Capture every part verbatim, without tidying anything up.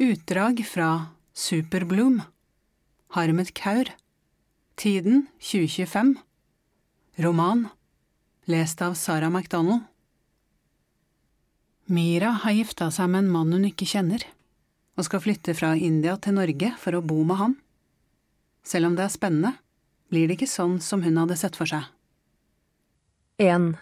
Utdrag fra Superbloom, Harmet Kaur, Tiden tjue tjuefem, roman, lest av Sarah McDonald. Mira har gifta seg med en mann hun ikke kjenner, og skal flytte fra India til Norge for å bo med han. Selv om det er spennende, blir det ikke sånn som hun hadde sett for seg. En.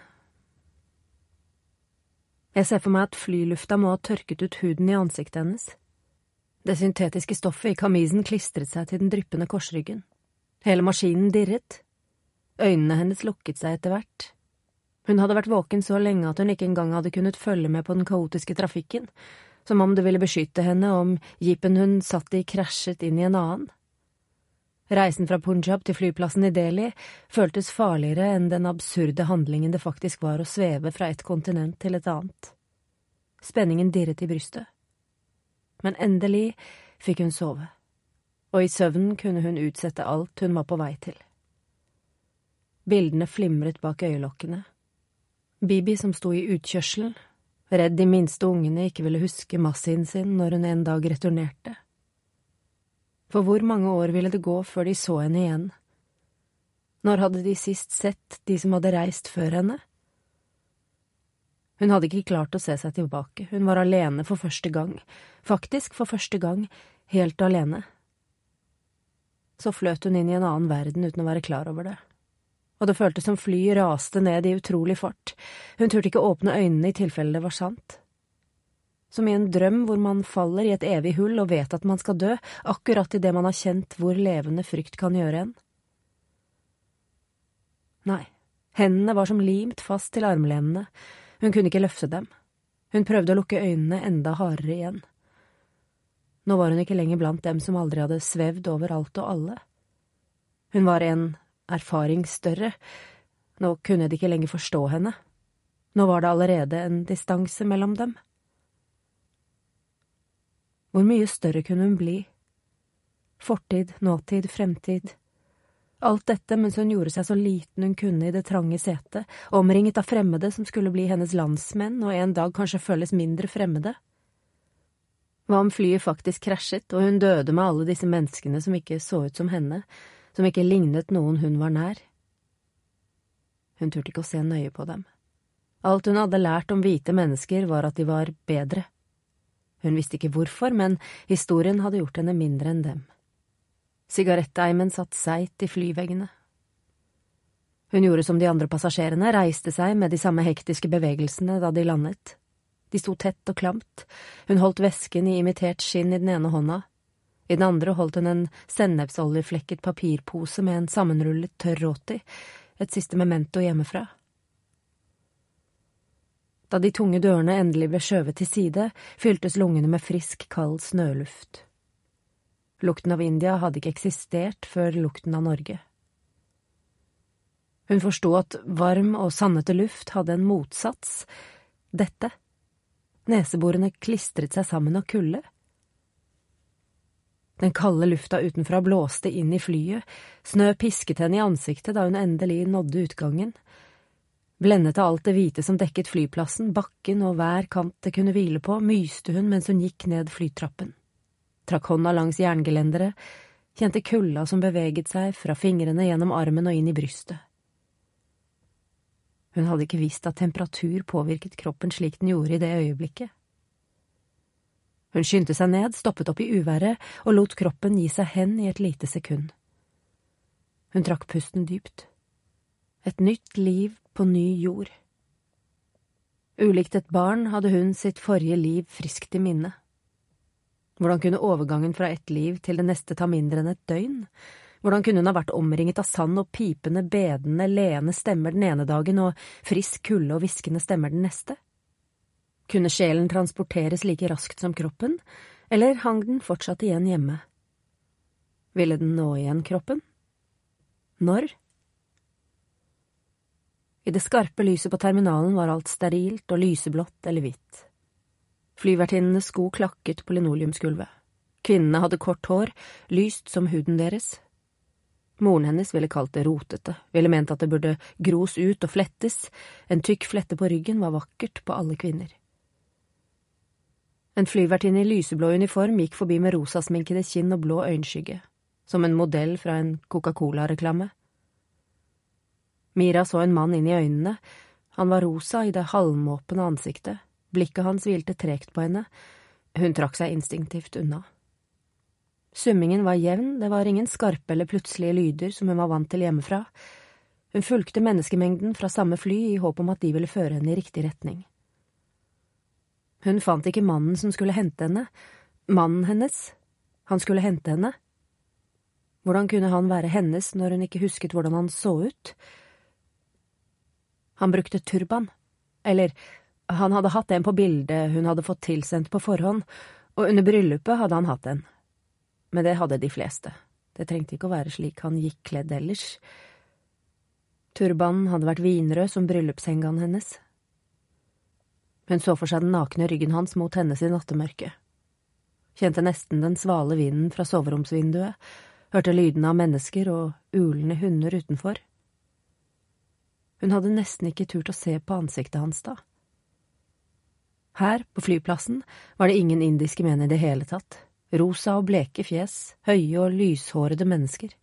Jeg ser for meg at flylufta må ha tørket ut huden i ansiktet hennes. Det syntetiske stoffet i kamisen klistret seg til den dryppende korsryggen. Hele maskinen dirret. Øynene hennes lukket seg etter hvert. Hun hadde vært våken så lenge at hun ikke engang hadde kunnet følge med på den kaotiske trafikken, som om det ville beskytte henne om jeepen hun satt i krasjet inn i en annen. Reisen fra Punjab til flyplassen i Delhi føltes farligere enn den absurde handlingen det faktisk var å sveve fra et kontinent til et annet. Spenningen dirret i brystet. Men endelig fikk hun sove, og i søvnen kunne hun utsette alt hun var på vei til. Bildene flimret bak øyelokkene. Bibi som sto i utkjørselen, redd de minste ungene ikke ville huske massien sin når hun en dag returnerte. For hvor mange år ville det gå før de så henne igjen? Når hadde de sist sett de som hadde reist før henne? Hun hadde ikke klart å se seg tilbake, hun var alene for første gang, faktisk for første gang, helt alene. Så fløt hun inn i en annen verden uten å være klar over det. Og det føltes som fly raste ned i utrolig fart. Hun turte ikke åpne øynene i tilfelle det var sant. Som i en drøm hvor man faller i et evig hull og vet at man skal dø, akkurat i det man har kjent hvor levende frykt kan gjøre en. Nei, hendene var som limt fast til armlenene. Hun kunne ikke løfte dem. Hun prøvde å lukke øynene enda hardere igjen. Nå var hun ikke lenger blant dem som aldri hadde svevd over alt og alle. Hun var en erfaring større. Nå kunne de ikke lenger forstå henne. Nå var det allerede en distanse mellom dem. Hvor mye større kunne hun bli? Fortid, nåtid, fremtid. Alt dette mens hun gjorde seg så liten hun kunne i det trange setet, omringet av fremmede som skulle bli hennes landsmenn og en dag kanskje føles mindre fremmede. Hva om flyet faktisk krasjet, og hun døde med alle disse menneskene som ikke så ut som henne, som ikke lignet noen hun var nær? Hun turte ikke å se nøye på dem. Alt hun hadde lært om hvite mennesker var at de var bedre. Hun visste ikke hvorfor, men historien hadde gjort henne mindre enn dem. Sigaretteimen satt seit i flyveggene. Hun gjorde som de andre passasjerene, reiste seg med de samme hektiske bevegelsene da de landet. De sto tett og klamt. Hun holdt vesken i imitert skinn i den ene hånda. I den andre holdt hun en sennepsoljeflekket papirpose med en sammenrullet tørr roti, et siste memento hjemmefra. Da de tunge dørene endelig ble skjøvet til side, fyltes lungene med frisk, kald snøluft. Lukten av India hadde ikke eksistert før lukten av Norge. Hun forstod at varm og sannete luft hadde en motsats. Dette. Neseborene klistret seg sammen av kulde. Den kalde lufta utenfra blåste inn i flyet. Snø pisket henne i ansiktet da hun endelig nådde utgangen. Blendet av alt det hvite som dekket flyplassen, bakken og hver kant det kunne hvile på, myste hun mens hun gikk ned flytrappen. Trakk hånda langs jerngelendere, kjente kulda som beveget seg fra fingrene gjennom armen og inn i brystet. Hun hadde ikke visst at temperatur påvirket kroppen slik den gjorde i det øyeblikket. Hun skyndte seg ned, stoppet opp i uværet og lot kroppen gi seg hen i et lite sekund. Hun trakk pusten dypt. Et nytt liv på ny jord. Ulikt et barn hadde hun sitt forrige liv friskt i minne. Hvordan kunne overgangen fra ett liv til det neste ta mindre enn et døgn? Hvordan kunne hun ha vært omringet av sand og pipende, bedende, leende stemmer den ene dagen og frisk kulde og viskende stemmer den neste? Kunne sjelen transporteres like raskt som kroppen, eller hang den fortsatt igjen hjemme? Ville den nå igjen kroppen? Når? I det skarpe lyset på terminalen var alt sterilt og lyseblått eller hvitt. Flyvertinnenes sko klakket på linoleumsgulvet. Kvinnene hadde kort hår, lyst som huden deres. Moren hennes ville kalt det rotete, ville ment at det burde gros ut og flettes. En tykk flette på ryggen var vakkert på alle kvinner. En flyvertinne i lyseblå uniform gikk forbi med rosasminkede kinn og blå øynskygge, som en modell fra en Coca-Cola-reklame. Mira så en mann inn i øynene. Han var rosa i det halvmåpende ansiktet, blikket hans hvilte tregt på henne. Hun trakk seg instinktivt unna. Summingen var jevn, det var ingen skarpe eller plutselige lyder som hun var vant til hjemmefra. Hun fulgte menneskemengden fra samme fly i håp om at de ville føre henne i riktig retning. Hun fant ikke mannen som skulle hente henne. Mannen hennes. Han skulle hente henne. Hvordan kunne han være hennes når hun ikke husket hvordan han så ut? Han brukte turban. Eller, han hadde hatt en på bildet hun hadde fått tilsendt på forhånd, og under bryllupet hadde han hatt en. Men det hadde de fleste. Det trengte ikke å være slik han gikk kledd ellers. Turbanen hadde vært vinrød som bryllupshengaen hennes. Hun så for seg den nakne ryggen hans mot hennes i nattemørket. Kjente nesten den svale vinden fra soveromsvinduet, hørte lydene av mennesker og ulende hunder utenfor. Hun hadde nesten ikke turt å se på ansiktet hans da. Her, på flyplassen, var det ingen indiske menn i det hele tatt. Rosa og bleke fjes, høye og lyshårede mennesker.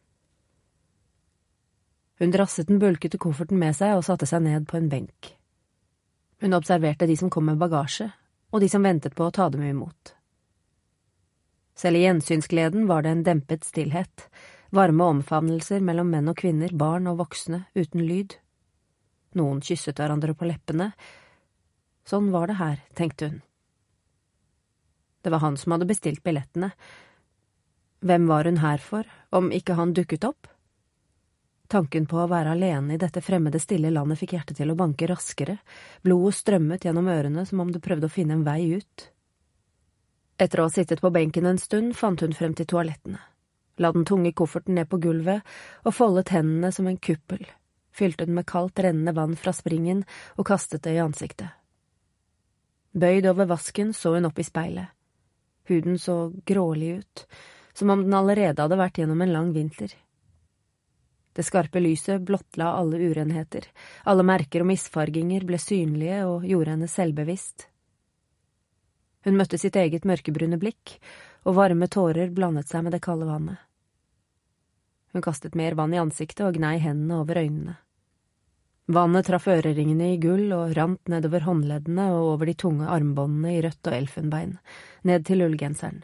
Hun drasset den bulkete kofferten med seg og satte seg ned på en benk. Hun observerte de som kom med bagasje, og de som ventet på å ta dem imot. Selv i gjensynsgleden var det en dempet stillhet, varme omfavnelser mellom menn og kvinner, barn og voksne, uten lyd. Noen kysset hverandre på leppene. Sånn var det her, tenkte hun. Det var han som hadde bestilt billettene. Hvem var hun her for, om ikke han dukket opp? Tanken på å være alene i dette fremmede stille landet fikk hjertet til å banke raskere, blodet strømmet gjennom ørene som om det prøvde å finne en vei ut. Etter å ha sittet på benken en stund fant hun frem til toalettene, la den tunge kofferten ned på gulvet og foldet hendene som en kuppel, fylte den med kaldt rennende vann fra springen og kastet det i ansiktet. Bøyd over vasken så hun opp i speilet. Huden så grålig ut, som om den allerede hadde vært gjennom en lang vinter. Det skarpe lyset blottla alle urenheter, alle merker og misfarginger ble synlige og gjorde henne selvbevisst. Hun møtte sitt eget mørkebrune blikk, og varme tårer blandet seg med det kalde vannet. Hun kastet mer vann i ansiktet og gnei hendene over øynene. Vannet traff øreringene i gull og rant nedover håndleddene og over de tunge armbåndene i rødt og elfenbein, ned til ullgenseren.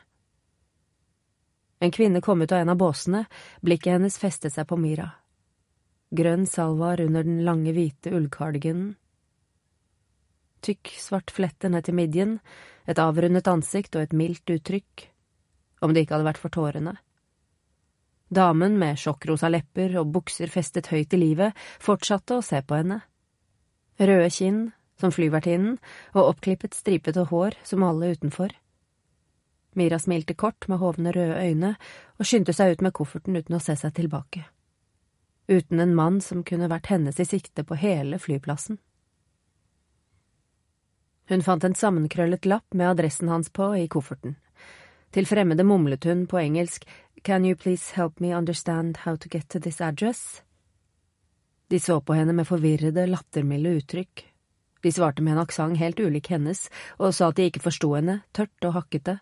En kvinne kom ut av en av båsene, blikket hennes festet seg på Mira. Grønn salvar under den lange hvite ullkardiganen. Tykk, svart flette ned til midjen, et avrundet ansikt og et mildt uttrykk, om det ikke hadde vært for tårene. Damen med sjokkrosa lepper og bukser festet høyt i livet fortsatte å se på henne. Røde kinn, som flyvertinnen, og oppklippet stripete hår som alle utenfor. Mira smilte kort med hovne røde øyne og skyndte seg ut med kofferten uten å se seg tilbake. Uten en mann som kunne vært hennes i sikte på hele flyplassen. Hun fant en sammenkrøllet lapp med adressen hans på i kofferten. Til fremmede mumlet hun på engelsk «Can you please help me understand how to get to this address?» De så på henne med forvirrede, lattermilde uttrykk. De svarte med en aksent helt ulik hennes, og sa at de ikke forsto henne, tørt og hakkete.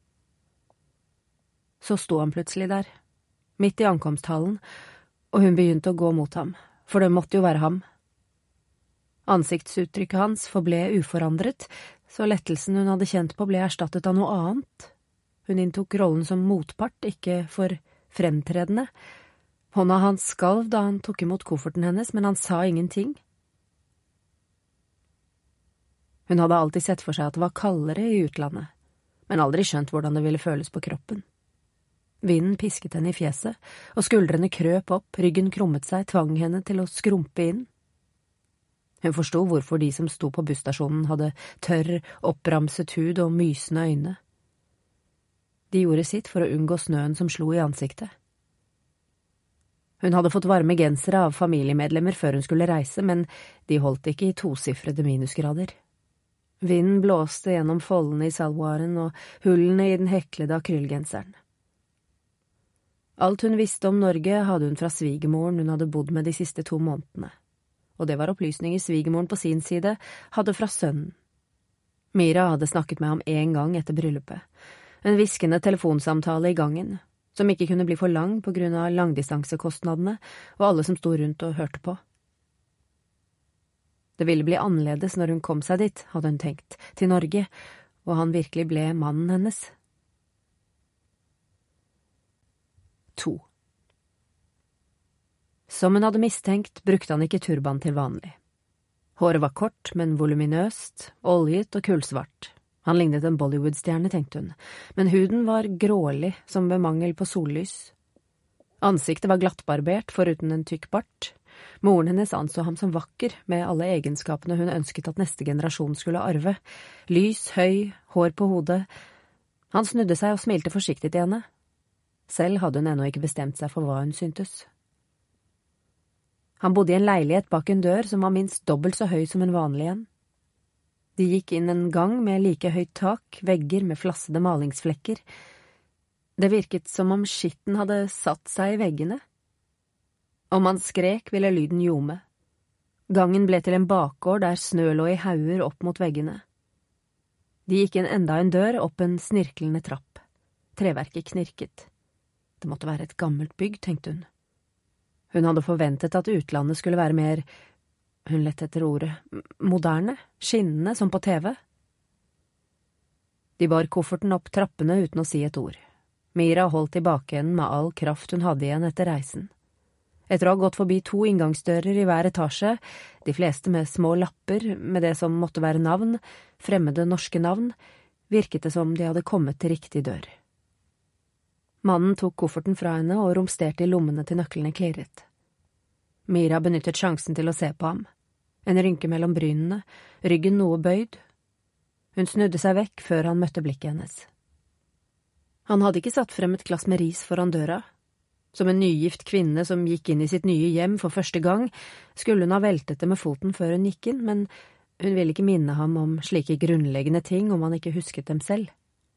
Så sto han plutselig der, midt i ankomsthallen, og hun begynte å gå mot ham, for det måtte jo være ham. Ansiktsuttrykket hans forble uforandret, så lettelsen hun hadde kjent på ble erstattet av noe annet. Hun inntok rollen som motpart, ikke for fremtredende. Hånda hans skalv da han tok imot kofferten hennes, men han sa ingenting. Hun hadde alltid sett for seg at det var kaldere i utlandet, men aldri skjønt hvordan det ville føles på kroppen. Vinden pisket henne i fjeset, og skuldrene krøp opp, ryggen krummet seg, tvang henne til å skrumpe inn. Hun forstod hvorfor de som sto på busstasjonen hadde tørr, oppramset hud og mysende øyne. De gjorde sitt for å unngå snøen som slo i ansiktet. Hun hadde fått varme gensere av familiemedlemmer før hun skulle reise, men de holdt ikke i tosifrede minusgrader. Vinden blåste gjennom foldene i salvoaren og hullene i den heklede akrylgenseren. Alt hun visste om Norge hadde hun fra svigermoren hun hadde bodd med de siste to månedene, og det var opplysninger svigermoren på sin side hadde fra sønnen. Mira hadde snakket med ham en gang etter bryllupet. En hviskende telefonsamtale i gangen, som ikke kunne bli for lang på grunn av langdistansekostnadene og alle som sto rundt og hørte på. Det ville bli annerledes når hun kom seg dit, hadde hun tenkt, til Norge, og han virkelig ble mannen hennes. To. Som hun hadde mistenkt, brukte han ikke turban til vanlig. Håret var kort, men voluminøst, oljet og kullsvart. Han lignet en Bollywood-stjerne, tenkte hun, men huden var grålig som ved mangel på sollys. Ansiktet var glattbarbert foruten en tykk bart. Moren hennes anså ham som vakker, med alle egenskapene hun ønsket at neste generasjon skulle arve. Lys, høy, hår på hodet. Han snudde seg og smilte forsiktig til henne. Selv hadde hun ennå ikke bestemt seg for hva hun syntes. Han bodde i en leilighet bak en dør som var minst dobbelt så høy som en vanlig en. De gikk inn en gang med like høyt tak, vegger med flassede malingsflekker. Det virket som om skitten hadde satt seg i veggene. Om han skrek, ville lyden ljome. Gangen ble til en bakgård der snø lå i hauger opp mot veggene. De gikk inn enda en dør, opp en snirklende trapp. Treverket knirket. Det måtte være et gammelt bygg, tenkte hun. Hun hadde forventet at utlandet skulle være mer, hun lette etter ordet, moderne, skinnende som på T V. De bar kofferten opp trappene uten å si et ord. Mira holdt tilbake henne med all kraft hun hadde igjen etter reisen. Etter å ha gått forbi to inngangsdører i hver etasje, de fleste med små lapper med det som måtte være navn, fremmede norske navn, virket det som de hadde kommet til riktig dør. Mannen tok kofferten fra henne og romsterte i lommene til nøklene klirret. Mira benyttet sjansen til å se på ham. En rynke mellom brynene, ryggen noe bøyd. Hun snudde seg vekk før han møtte blikket hennes. Han hadde ikke satt frem et glass med ris foran døra. Som en nygift kvinne som gikk inn i sitt nye hjem for første gang, skulle hun ha veltet det med foten før hun gikk inn, men hun ville ikke minne ham om slike grunnleggende ting om han ikke husket dem selv.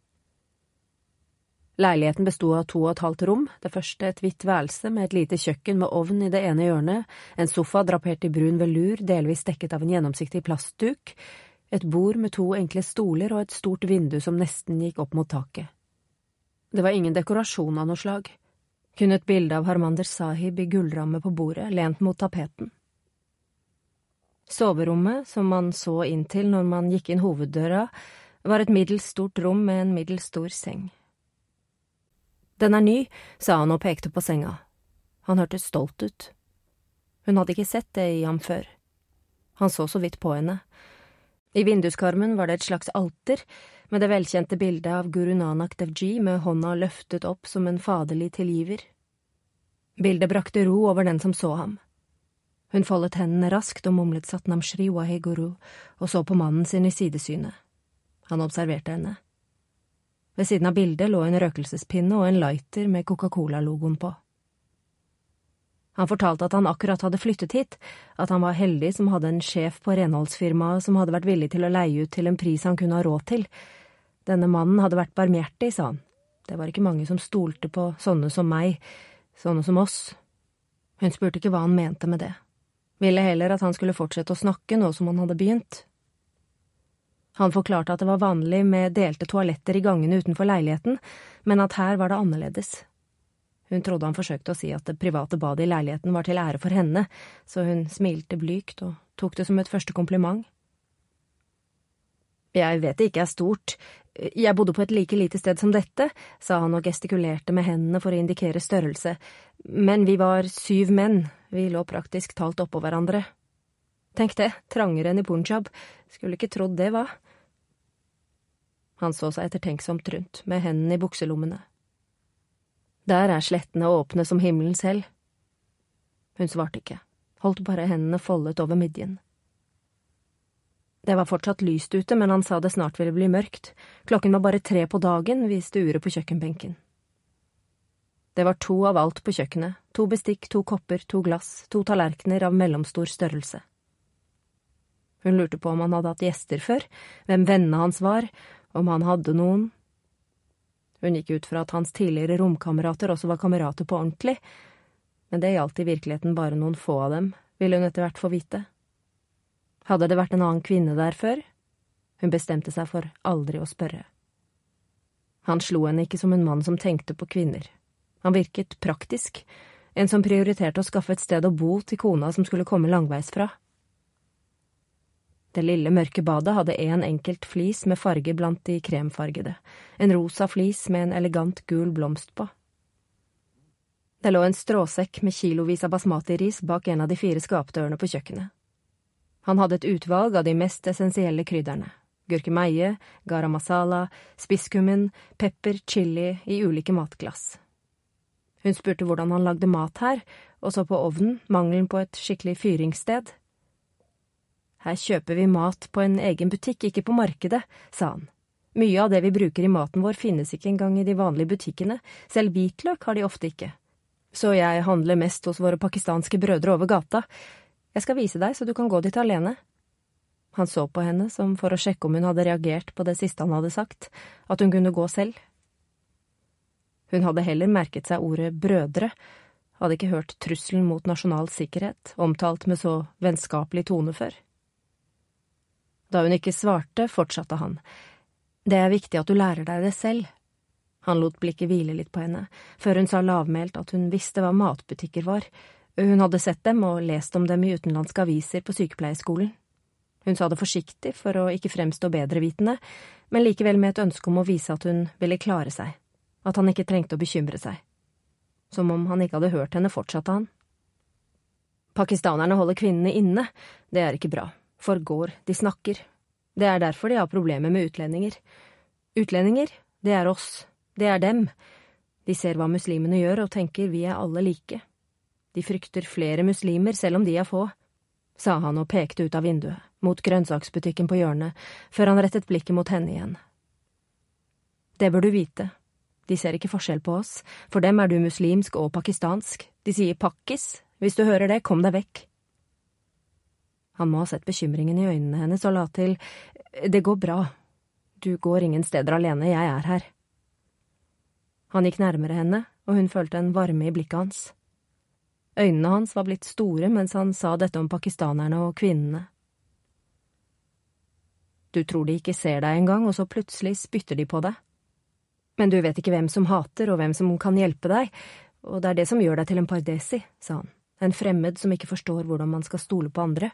Leiligheten bestod av to og et halvt rom, det første et hvitt værelse med et lite kjøkken med ovn i det ene hjørnet, en sofa drapert i brun velur, delvis dekket av en gjennomsiktig plastduk, et bord med to enkle stoler og et stort vindu som nesten gikk opp mot taket. Det var ingen dekorasjon av noe slag, kun et bilde av Harmander Sahib i gullramme på bordet, lent mot tapeten. Soverommet, som man så inn til når man gikk inn hoveddøra, var et middels stort rom med en middels stor seng. Den er ny, sa han og pekte på senga. Han hørtes stolt ut. Hun hadde ikke sett det i ham før. Han så så vidt på henne. I vinduskarmen var det et slags alter, med det velkjente bildet av Guru Nanak Dev Ji med hånda løftet opp som en faderlig tilgiver. Bildet brakte ro over den som så ham. Hun foldet hendene raskt og mumlet Satnam Shri Waheguru og så på mannen sin i sidesynet. Han observerte henne. Ved siden av bildet lå en røkelsespinne og en lighter med Coca-Cola-logoen på. Han fortalte at han akkurat hadde flyttet hit, at han var heldig som hadde en sjef på renholdsfirmaet som hadde vært villig til å leie ut til en pris han kunne ha råd til. Denne mannen hadde vært barmhjertig, sa han. Det var ikke mange som stolte på sånne som meg, sånne som oss. Hun spurte ikke hva han mente med det. Ville heller at han skulle fortsette å snakke nå som han hadde begynt. Han forklarte at det var vanlig med delte toaletter i gangene utenfor leiligheten, men at her var det annerledes. Hun trodde han forsøkte å si at det private badet i leiligheten var til ære for henne, så hun smilte blygt og tok det som et første kompliment. Jeg vet det ikke er stort. Jeg bodde på et like lite sted som dette, sa han og gestikulerte med hendene for å indikere størrelse, men vi var syv menn, vi lå praktisk talt oppå hverandre. Tenk det, trangere enn i Punjab, skulle ikke trodd det, hva? Han så seg ettertenksomt rundt, med hendene i bukselommene. Der er slettene åpne som himmelen selv. Hun svarte ikke, holdt bare hendene foldet over midjen. Det var fortsatt lyst ute, men han sa det snart ville bli mørkt. Klokken var bare tre på dagen, viste uret på kjøkkenbenken. Det var to av alt på kjøkkenet, to bestikk, to kopper, to glass, to tallerkener av mellomstor størrelse. Hun lurte på om han hadde hatt gjester før, hvem vennene hans var, om han hadde noen. Hun gikk ut fra at hans tidligere romkamerater også var kamerater på ordentlig, men det gjaldt i virkeligheten bare noen få av dem, ville hun etter hvert få vite. Hadde det vært en annen kvinne der før? Hun bestemte seg for aldri å spørre. Han slo henne ikke som en mann som tenkte på kvinner. Han virket praktisk, en som prioriterte å skaffe et sted å bo til kona som skulle komme langveis fra. Det lille mørke badet hadde en enkelt flis med farge blant de kremfargede, en rosa flis med en elegant gul blomst på. Det lå en stråsekk med kilovis av basmati-ris bak en av de fire skapdørene på kjøkkenet. Han hadde et utvalg av de mest essensielle krydderne. Gurkemeie, garam masala, spisskummin, pepper, chili i ulike matglass. Hun spurte hvordan han lagde mat her, og så på ovnen, mangelen på et skikkelig fyringssted. Her kjøper vi mat på en egen butikk, ikke på markedet, sa han. Mye av det vi bruker i maten vår finnes ikke engang i de vanlige butikkene, selv hvitløk har de ofte ikke. Så jeg handler mest hos våre pakistanske brødre over gata. Jeg skal vise deg, så du kan gå dit alene. Han så på henne som for å sjekke om hun hadde reagert på det siste han hadde sagt, at hun kunne gå selv. Hun hadde heller merket seg ordet brødre, hadde ikke hørt trusselen mot nasjonal sikkerhet, omtalt med så vennskapelig tone før. Da hun ikke svarte, fortsatte han. Det er viktig at du lærer deg det selv. Han lot blikket hvile litt på henne, før hun sa lavmælt at hun visste hva matbutikker var. Hun hadde sett dem og lest om dem i utenlandske aviser på sykepleierskolen. Hun sa det forsiktig for å ikke fremstå bedrevitende, men likevel med et ønske om å vise at hun ville klare seg, at han ikke trengte å bekymre seg. Som om han ikke hadde hørt henne, fortsatte han. Pakistanerne holder kvinnene inne, det er ikke bra, for går, de snakker. Det er derfor de har problemer med utlendinger. Utlendinger, det er oss, det er dem. De ser hva muslimene gjør og tenker vi er alle like. De frykter flere muslimer selv om de er få, sa han og pekte ut av vinduet, mot grønnsaksbutikken på hjørnet, før han rettet blikket mot henne igjen. Det bør du vite. De ser ikke forskjell på oss, for dem er du muslimsk og pakistansk. De sier pakkis, hvis du hører det, kom deg vekk. Han må ha sett bekymringen i øynene hennes og la til, det går bra. Du går ingen steder alene, jeg er her. Han gikk nærmere henne, og hun følte en varme i blikket hans. Øynene hans var blitt store mens han sa dette om pakistanerne og kvinnene. Du tror de ikke ser deg engang, og så plutselig spytter de på deg. Men du vet ikke hvem som hater og hvem som kan hjelpe deg, og det er det som gjør deg til en pardesi, sa han, en fremmed som ikke forstår hvordan man skal stole på andre.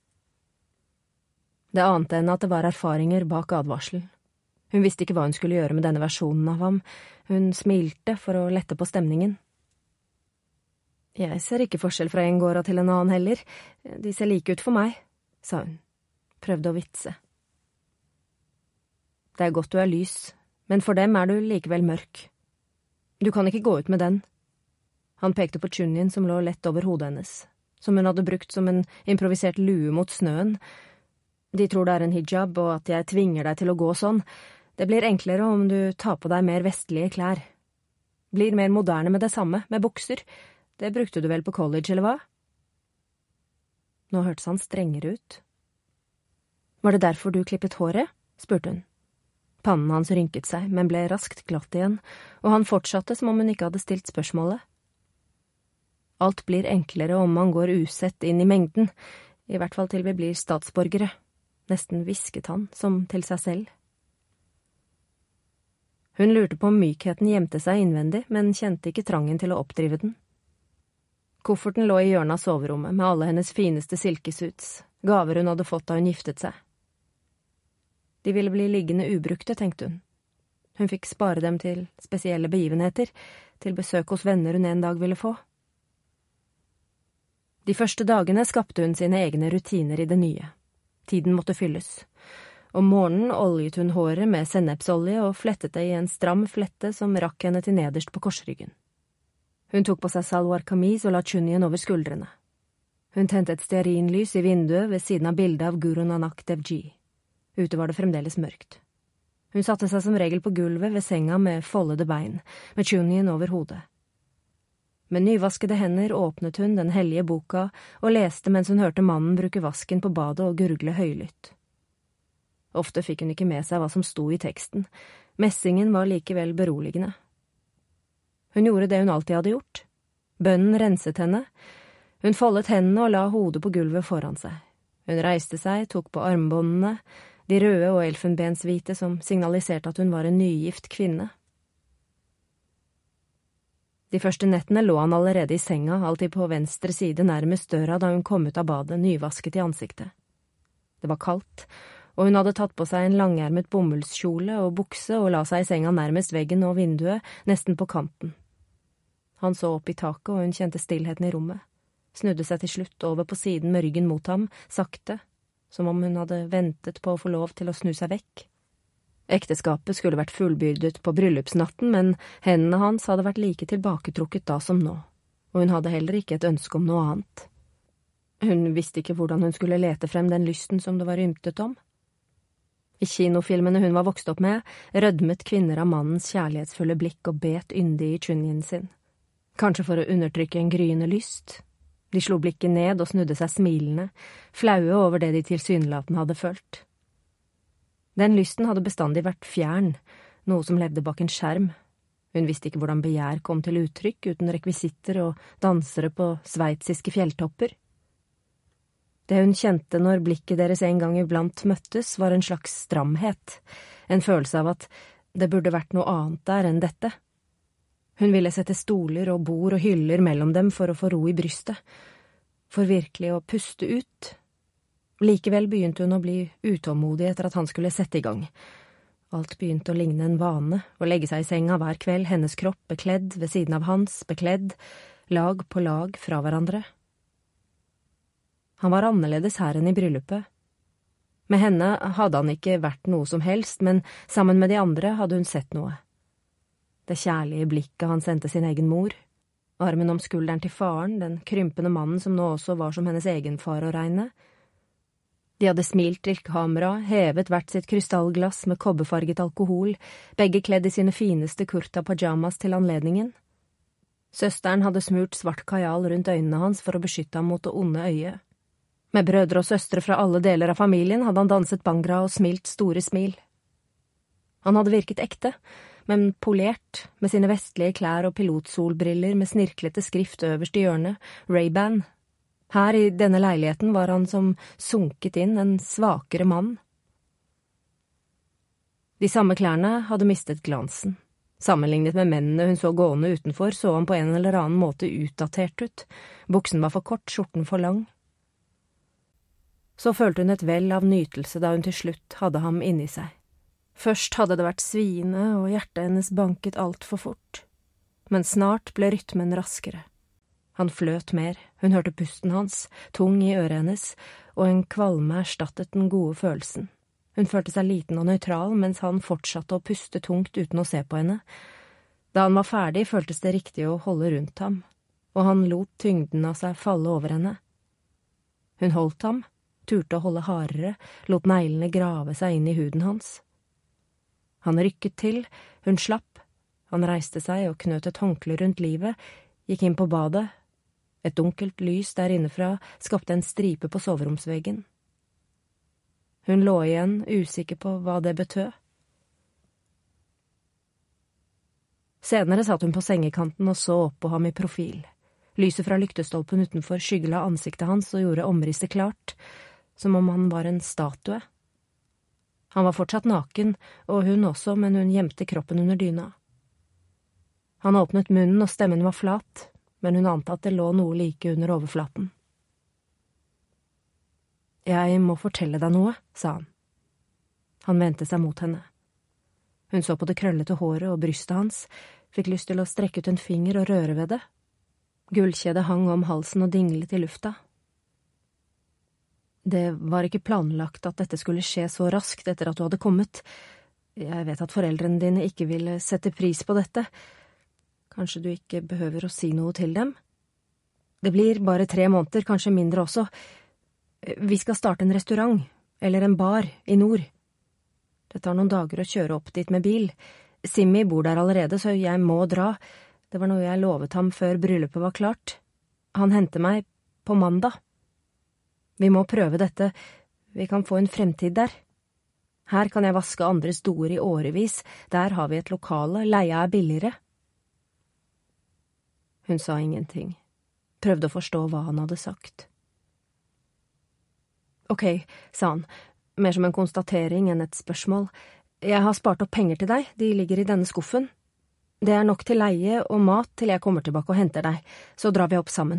Det ante henne at det var erfaringer bak advarselen. Hun visste ikke hva hun skulle gjøre med denne versjonen av ham. Hun smilte for å lette på stemningen. Jeg ser ikke forskjell fra en gård til en annen heller. De ser like ut for meg, sa hun. Prøvde å vitse. Det er godt du er lys, men for dem er du likevel mørk. Du kan ikke gå ut med den. Han pekte på chunnien som lå lett over hodet hennes, som hun hadde brukt som en improvisert lue mot snøen. De tror det er en hijab, og at jeg tvinger deg til å gå sånn. Det blir enklere om du tar på deg mer vestlige klær. Blir mer moderne med det samme, med bukser. Det brukte du vel på college, eller hva? Nå hørtes han strengere ut. Var det derfor du klippet håret? Spurte hun. Pannen hans rynket seg, men ble raskt glatt igjen, og han fortsatte som om hun ikke hadde stilt spørsmålet. Alt blir enklere om man går usett inn i mengden, i hvert fall til vi blir statsborgere. Nesten hvisket han, som til seg selv. Hun lurte på om mykheten gjemte seg innvendig, men kjente ikke trangen til å oppdrive den. Kofferten lå i hjørnet av soverommet med alle hennes fineste silkesuits, gaver hun hadde fått da hun giftet seg. De ville bli liggende ubrukte, tenkte hun. Hun fikk spare dem til spesielle begivenheter, til besøk hos venner hun en dag ville få. De første dagene skapte hun sine egne rutiner i det nye. Tiden måtte fylles. Om morgenen oljet hun håret med sennepsolje og flettet det i en stram flette som rakk henne til nederst på korsryggen. Hun tok på seg salwar kamis og la chunnien over skuldrene. Hun tente et stearinlys i vinduet ved siden av bildet av Guru Nanak Dev Ji. Ute var det fremdeles mørkt. Hun satte seg som regel på gulvet ved senga med foldede bein, med chunnien over hodet. Med nyvaskede hender åpnet hun den hellige boka og leste mens hun hørte mannen bruke vasken på badet og gurgle høylytt. Ofte fikk hun ikke med seg hva som sto i teksten. Messingen var likevel beroligende. Hun gjorde det hun alltid hadde gjort. Bønnen renset henne. Hun foldet hendene og la hodet på gulvet foran seg. Hun reiste seg, tok på armbåndene. de røde og elfenbenshvite som signaliserte at hun var en nygift kvinne. De første nettene lå han allerede i senga, alltid på venstre side nærmest døra da hun kom ut av badet, nyvasket i ansiktet. Det var kaldt, og hun hadde tatt på seg en langermet bomullskjole og bukse og la seg i senga nærmest veggen og vinduet, nesten på kanten. Han så opp i taket, og hun kjente stillheten i rommet, snudde seg til slutt over på siden med ryggen mot ham, sakte, som om hun hadde ventet på å få lov til å snu seg vekk. Ekteskapet skulle vært fullbyrdet på bryllupsnatten, men hendene hans hadde vært like tilbaketrukket da som nå, og hun hadde heller ikke et ønske om noe annet. Hun visste ikke hvordan hun skulle lete frem den lysten som det var rymtet om. I kinofilmene hun var vokst opp med, rødmet kvinner av mannens kjærlighetsfulle blikk og bet yndig i chunjen sin. Kanskje for å undertrykke en gryende lyst. De slo blikket ned og snudde seg smilende, flaue over det de tilsynelatende hadde følt. Den lysten hadde bestandig vært fjern, noe som levde bak en skjerm. Hun visste ikke hvordan begjær kom til uttrykk uten rekvisitter og dansere på sveitsiske fjelltopper. Det hun kjente når blikket deres en gang iblant møttes, var en slags stramhet, en følelse av at det burde vært noe annet der enn dette. Hun ville sette stoler og bord og hyller mellom dem for å få ro i brystet, for virkelig å puste ut. Likevel begynte hun å bli utålmodig etter at han skulle sette i gang. Alt begynte å ligne en vane, å legge seg i senga hver kveld, hennes kropp bekledd ved siden av hans, bekledd, lag på lag fra hverandre. Han var annerledes her enn i bryllupet. Med henne hadde han ikke vært noe som helst, men sammen med de andre hadde hun sett noe. Det kjærlige blikket han sendte sin egen mor, armen om skulderen til faren, den krympende mannen som nå også var som hennes egen far å regne. De hadde smilt til kamera, hevet hvert sitt krystallglass med kobberfarget alkohol, begge kledd i sine fineste kurta pajamas til anledningen. Søsteren hadde smurt svart kajal rundt øynene hans for å beskytte ham mot det onde øyet. Med brødre og søstre fra alle deler av familien hadde han danset bangra og smilt store smil. Han hadde virket ekte, men polert, med sine vestlige klær og pilotsolbriller med snirklete skrift øverst i hjørnet, Ray-Ban. Her i denne leiligheten var han som sunket inn, en svakere mann. De samme klærne hadde mistet glansen. Sammenlignet med mennene hun så gående utenfor, så han på en eller annen måte utdatert ut. Buksen var for kort, skjorten for lang. Så følte hun et vell av nytelse da hun til slutt hadde ham inni seg. Først hadde det vært sviende, og hjertet hennes banket alt for fort. Men snart ble rytmen raskere. Han fløt mer, hun hørte pusten hans, tung i øret hennes, og en kvalme erstattet den gode følelsen. Hun følte seg liten og nøytral, mens han fortsatte å puste tungt uten å se på henne. Da han var ferdig, føltes det riktig å holde rundt ham, og han lot tyngden av seg falle over henne. Hun holdt ham, turte å holde hardere, lot neglene grave seg inn i huden hans. Han rykket til, hun slapp, han reiste seg og knøt et håndkle rundt livet, gikk inn på badet. Et dunkelt lys der innefra skapte en stripe på soveromsveggen. Hun lå igjen, usikker på hva det betød. Senere satt hun på sengekanten og så opp på ham i profil. Lyset fra lyktestolpen utenfor skyggela ansiktet hans og gjorde omrisset klart, som om han var en statue. Han var fortsatt naken, og hun også, men hun gjemte kroppen under dyna. Han åpnet munnen, og stemmen var flat, men hun ante at det lå noe like under overflaten. «Jeg må fortelle deg noe», sa han. Han vendte seg mot henne. Hun så på det krøllete håret og brystet hans, fikk lyst til å strekke ut en finger og røre ved det. Gullkjedet hang om halsen og dinglet i lufta. Det var ikke planlagt at dette skulle skje så raskt etter at du hadde kommet. Jeg vet at foreldrene dine ikke ville sette pris på dette. Kanskje du ikke behøver å si noe til dem? Det blir bare tre måneder, kanskje mindre også. Vi skal starte en restaurant, eller en bar, i nord. Det tar noen dager å kjøre opp dit med bil. Simmi bor der allerede, så jeg må dra. Det var noe jeg lovet ham før bryllupet var klart. Han henter meg på mandag. Vi må prøve dette, vi kan få en fremtid der. Her kan jeg vaske andres doer i årevis, der har vi et lokale, leia er billigere. Hun sa ingenting, prøvde å forstå hva han hadde sagt. Ok, sa han, mer som en konstatering enn et spørsmål. Jeg har spart opp penger til deg, de ligger i denne skuffen. Det er nok til leie og mat til jeg kommer tilbake og henter deg, så drar vi opp sammen.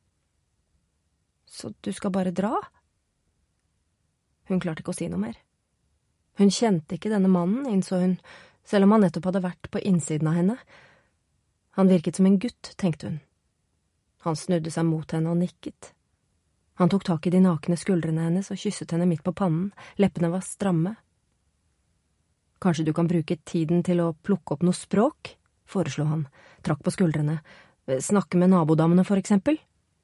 Så du skal bare dra? Hun klarte ikke å si noe mer. Hun kjente ikke denne mannen, innså hun, selv om han nettopp hadde vært på innsiden av henne. Han virket som en gutt, tenkte hun. Han snudde seg mot henne og nikket. Han tok tak i de nakne skuldrene hennes og kysset henne midt på pannen, leppene var stramme. Kanskje du kan bruke tiden til å plukke opp noe språk, foreslo han, trakk på skuldrene, snakke med nabodamene for eksempel.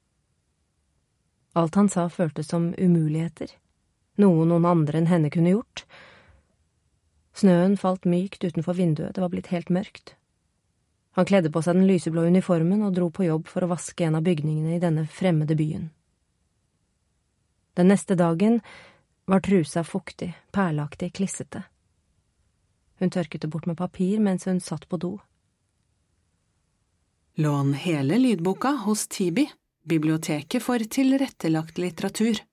Alt han sa føltes som umuligheter, noe noen andre enn henne kunne gjort. Snøen falt mykt utenfor vinduet, det var blitt helt mørkt. Han kledde på seg den lyseblå uniformen og dro på jobb for å vaske en av bygningene i denne fremmede byen. Den neste dagen var trusa fuktig, perleaktig, klissete. Hun tørket det bort med papir mens hun satt på do. Lån hele lydboka hos Tibi, biblioteket for tilrettelagt litteratur.